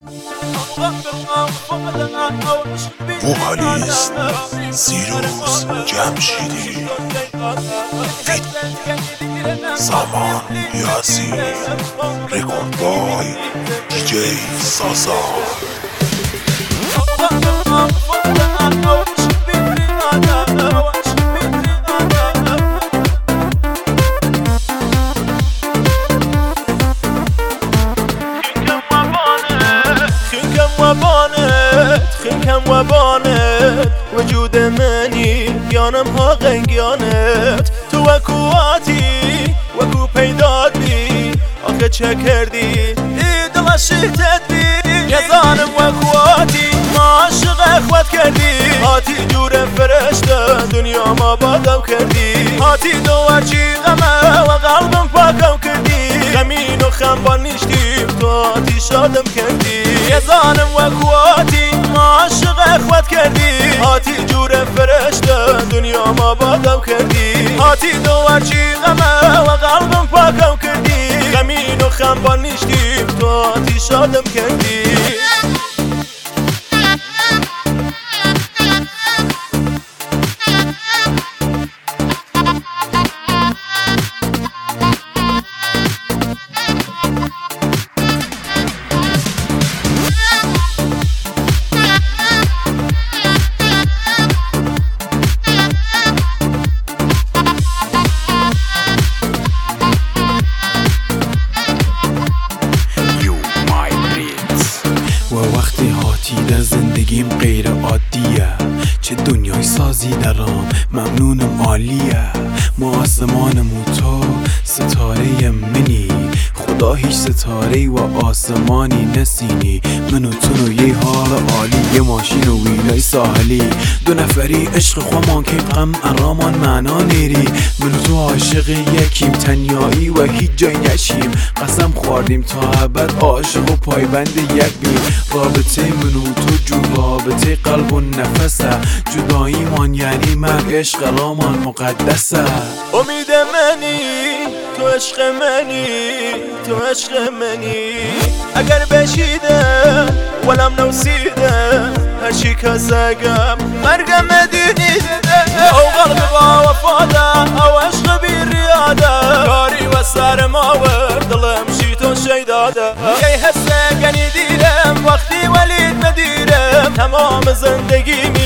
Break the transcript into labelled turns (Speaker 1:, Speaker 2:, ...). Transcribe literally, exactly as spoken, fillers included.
Speaker 1: وکالیست سیروس جمشیدی، فیت سامان یاسین، رکورد بای دی جی سازا.
Speaker 2: خنکم و بانت وجود منی بیانم ها غنگیانت تو وکواتی وکو پیداد بی آخه چه کردی دل شیتت بی یزانم وکواتی ما عاشق اخوت کردی هاتی جور فرشته دنیا ما بادم کردی هاتی دوارچی غمه و قلبم پاکم کردی غمین و خنبان نیشتیم تو هاتی شادم کردی یزانم وکواتی ما عاشق اخوت کردی هاتی جور فرشته دنیا ما بادم کردی هاتی دوارچی غمه و قلبم پاکم کردی غمین و خنبان نیشتیم تو هاتی شادم کردی.
Speaker 3: در زندگیم غیر عادیه، چه دنیای سازی درام ممنونم عالیه. ما آسمانم و تو ستاره منی، خدا هیچ ستاره و آسمانی نسینی. من و تو و یه حال عالی، یه ماشین و ویلای ساحلی، دو نفری عشق خوامان که غم ارامان معنا نیری. من و تو عاشق یکیم، تنیایی و هیچ جای نشیم. قسم خوردیم تا ابد عاشق و پایبند یک بیم. رابطه من و تو جو رابطه قلب و نفسه، جداییمان یعنی مرگ، عشق رامان مقدسه.
Speaker 2: امید منی تو عشق منی تو عشق منی، اگر بشیده ولم نوسیده هرچی کسگم مرگم مدینیده. او قلب با وفاده او عشق بی ریاده، کاری و سر ما ورد دلم شیطان شیداده. یه حسه گنی دیرم وقتی ولید ندیرم، تمام زندگی می